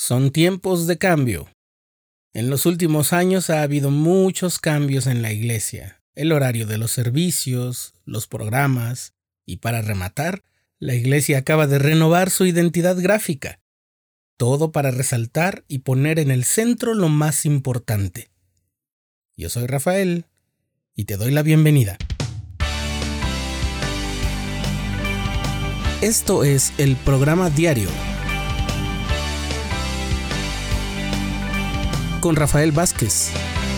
Son tiempos de cambio. En los últimos años ha habido muchos cambios en la iglesia. El horario de los servicios, los programas y para rematar, la iglesia acaba de renovar su identidad gráfica. Todo para resaltar y poner en el centro lo más importante. Yo soy Rafael y te doy la bienvenida. Esto es el programa diario con Rafael Vázquez.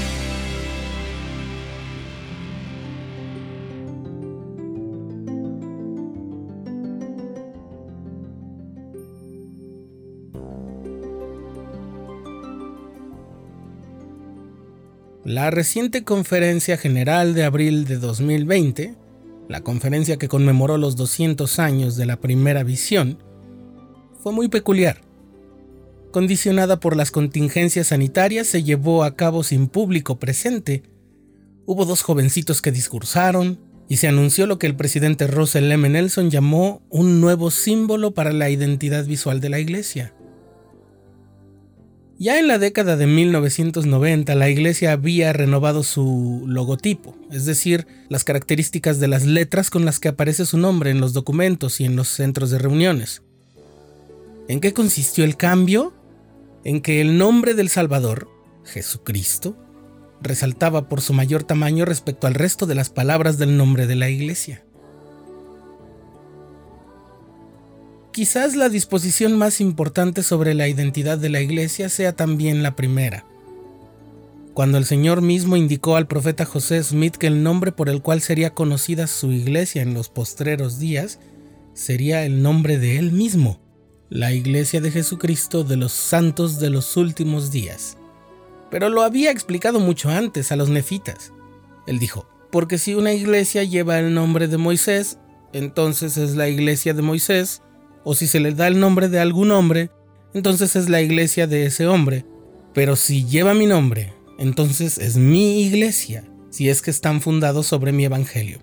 La reciente Conferencia General de abril de 2020, la conferencia que conmemoró los 200 años de la primera visión, fue muy peculiar. Condicionada por las contingencias sanitarias, se llevó a cabo sin público presente. Hubo 2 jovencitos que discursaron y se anunció lo que el presidente Russell M. Nelson llamó un nuevo símbolo para la identidad visual de la iglesia. Ya en la década de 1990, la iglesia había renovado su logotipo, es decir, las características de las letras con las que aparece su nombre en los documentos y en los centros de reuniones. ¿En qué consistió el cambio? En que el nombre del Salvador, Jesucristo, resaltaba por su mayor tamaño respecto al resto de las palabras del nombre de la iglesia. Quizás la disposición más importante sobre la identidad de la iglesia sea también la primera. Cuando el Señor mismo indicó al profeta José Smith que el nombre por el cual sería conocida su iglesia en los postreros días sería el nombre de Él mismo, la Iglesia de Jesucristo de los Santos de los Últimos Días. Pero lo había explicado mucho antes a los nefitas. Él dijo, porque si una iglesia lleva el nombre de Moisés, entonces es la iglesia de Moisés, o si se le da el nombre de algún hombre, entonces es la iglesia de ese hombre. Pero si lleva mi nombre, entonces es mi iglesia, si es que están fundados sobre mi evangelio.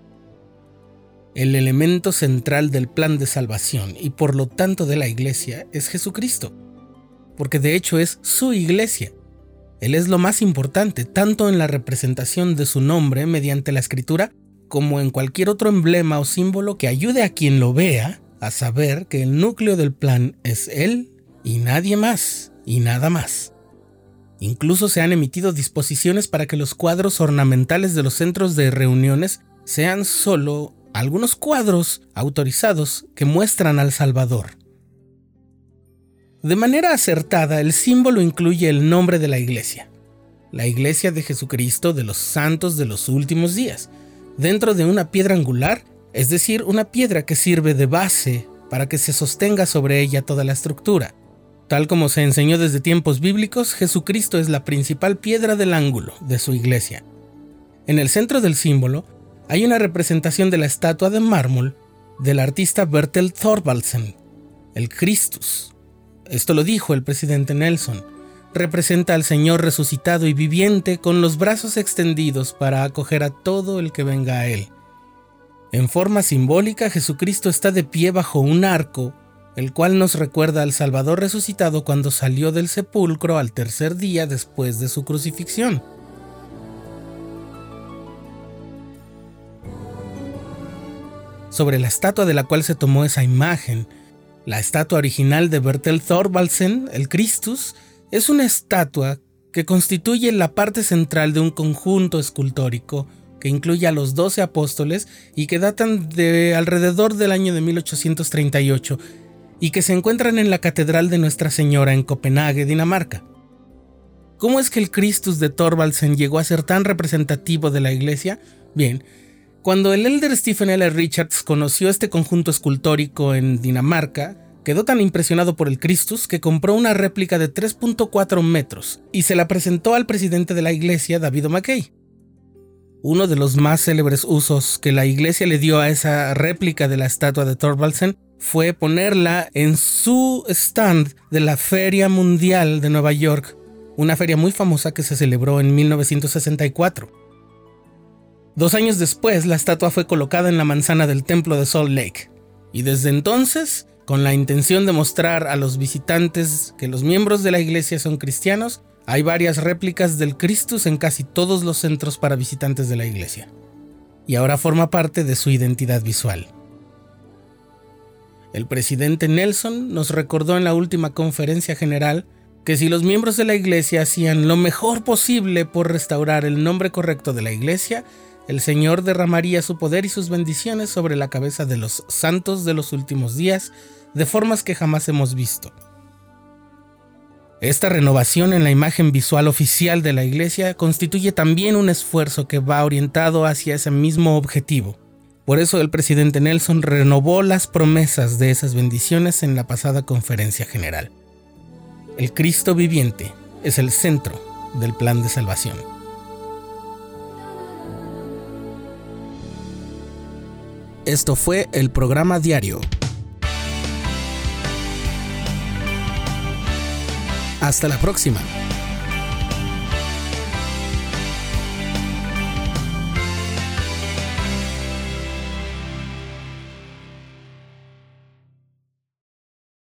El elemento central del plan de salvación y por lo tanto de la iglesia es Jesucristo, porque de hecho es su iglesia. Él es lo más importante, tanto en la representación de su nombre mediante la escritura, como en cualquier otro emblema o símbolo que ayude a quien lo vea a saber que el núcleo del plan es Él y nadie más y nada más. Incluso se han emitido disposiciones para que los cuadros ornamentales de los centros de reuniones sean solo algunos cuadros autorizados que muestran al Salvador. De manera acertada, el símbolo incluye el nombre de la iglesia de Jesucristo de los Santos de los Últimos Días, dentro de una piedra angular, es decir, una piedra que sirve de base para que se sostenga sobre ella toda la estructura. Tal como se enseñó desde tiempos bíblicos, Jesucristo es la principal piedra del ángulo de su iglesia. En el centro del símbolo hay una representación de la estatua de mármol del artista Bertel Thorvaldsen, el Christus. Esto lo dijo el presidente Nelson. Representa al Señor resucitado y viviente con los brazos extendidos para acoger a todo el que venga a Él. En forma simbólica, Jesucristo está de pie bajo un arco, el cual nos recuerda al Salvador resucitado cuando salió del sepulcro al tercer día después de su crucifixión. Sobre la estatua de la cual se tomó esa imagen, la estatua original de Bertel Thorvaldsen, el Christus, es una estatua que constituye la parte central de un conjunto escultórico que incluye a los 12 apóstoles y que datan de alrededor del año de 1838 y que se encuentran en la Catedral de Nuestra Señora en Copenhague, Dinamarca. ¿Cómo es que el Christus de Thorvaldsen llegó a ser tan representativo de la iglesia? Bien, cuando el elder Stephen L. Richards conoció este conjunto escultórico en Dinamarca, quedó tan impresionado por el Christus que compró una réplica de 3.4 metros y se la presentó al presidente de la iglesia, David Mackay. Uno de los más célebres usos que la iglesia le dio a esa réplica de la estatua de Thorvaldsen fue ponerla en su stand de la Feria Mundial de Nueva York, una feria muy famosa que se celebró en 1964. 2 años después, la estatua fue colocada en la manzana del templo de Salt Lake, y desde entonces Con la intención de mostrar a los visitantes que los miembros de la iglesia son cristianos, hay varias réplicas del Christus en casi todos los centros para visitantes de la iglesia. Y ahora forma parte de su identidad visual. El presidente Nelson nos recordó en la última conferencia general que si los miembros de la iglesia hacían lo mejor posible por restaurar el nombre correcto de la iglesia, el Señor derramaría su poder y sus bendiciones sobre la cabeza de los santos de los últimos días de formas que jamás hemos visto. Esta renovación en la imagen visual oficial de la iglesia constituye también un esfuerzo que va orientado hacia ese mismo objetivo. Por eso el presidente Nelson renovó las promesas de esas bendiciones en la pasada conferencia general. El Cristo viviente es el centro del plan de salvación. Esto fue el programa diario. Hasta la próxima.